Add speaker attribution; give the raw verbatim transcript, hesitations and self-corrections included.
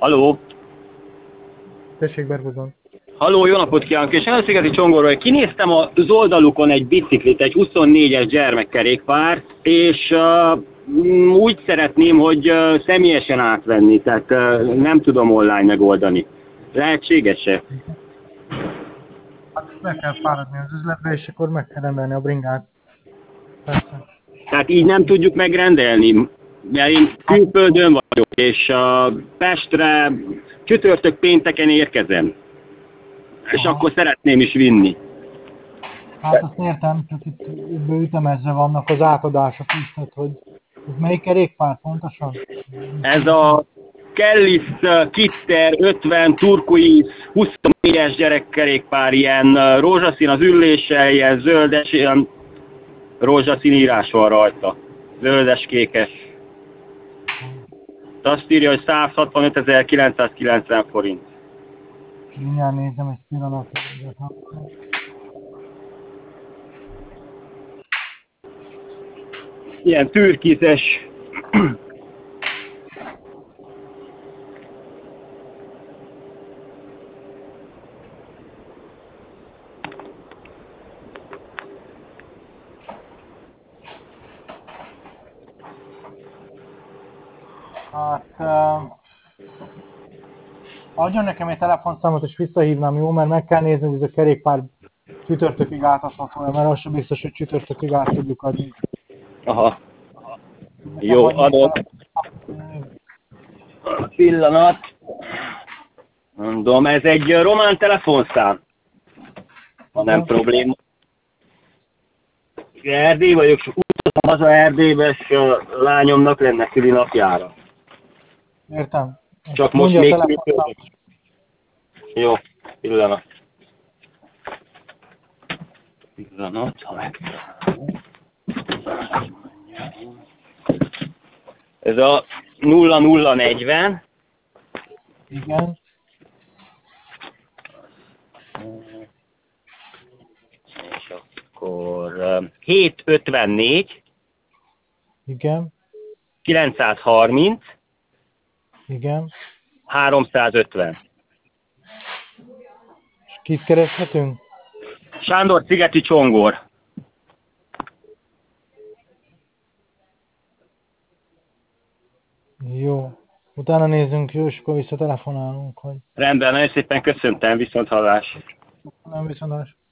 Speaker 1: Haló?
Speaker 2: Tessék, Bergozon.
Speaker 1: Haló, jó napot kívánok! És Elszigeti Csongorról kinéztem az oldalukon egy biciklit, egy huszonnégyes gyermekkerékpár, és uh, úgy szeretném, hogy uh, személyesen átvenni, tehát uh, nem tudom online megoldani. Lehetséges-e?
Speaker 2: Hát be kell fáradni az üzletbe, és akkor meg kell rendelni a bringát. Persze.
Speaker 1: Tehát így nem tudjuk megrendelni, mert én külföldön vagyok, és uh, Pestre csütörtök pénteken érkezem. És
Speaker 2: Aha.
Speaker 1: akkor szeretném is vinni.
Speaker 2: Hát azt értem, csak itt ebből ütemezve vannak az átadások is, tehát hogy ez melyik kerékpár pontosan?
Speaker 1: Ez a Kellis Kitter ötven turkuiz huszonnégyes gyerekkerékpár, ilyen rózsaszín az ülléssel, ilyen zöldes, ilyen rózsaszín írás van rajta. Zöldes-kékes. Azt írja, hogy száz hatvanötezer-kilencszázkilencven forint.
Speaker 2: Mindjárt nézem egy pillanatot.
Speaker 1: Ilyen türkizes.
Speaker 2: Hát uh, adjon nekem egy telefonszámot, és visszahívnám, jó? Mert meg kell nézni, hogy ez a kerékpár csütörtökig átadható, mert az sem biztos, hogy csütörtökig át tudjuk adni.
Speaker 1: Aha. Jó, adok. Pillanat. Mondom, ez egy román telefonszám. Ha nem probléma. Erdély vagyok, és utazom haza Erdélybe, és a lányomnak lenne szüli napjára.
Speaker 2: Értem.
Speaker 1: Csak most
Speaker 2: Mondja
Speaker 1: még
Speaker 2: a telefonszámot.
Speaker 1: Jó, pillanat. Pillanat, ha meg... Ez a nulla nulla negyven.
Speaker 2: Igen.
Speaker 1: És akkor hétszázötvennégy.
Speaker 2: Igen.
Speaker 1: kilencszázharminc.
Speaker 2: Igen.
Speaker 1: háromszázötven.
Speaker 2: És kit kereshetünk?
Speaker 1: Sándor Szigeti Csongor.
Speaker 2: Jó. Utána nézzünk, jó, és akkor visszatelefonálunk, hogy
Speaker 1: Rendben, nagyon szépen köszöntem, viszont hallás.
Speaker 2: nem viszontlátásra.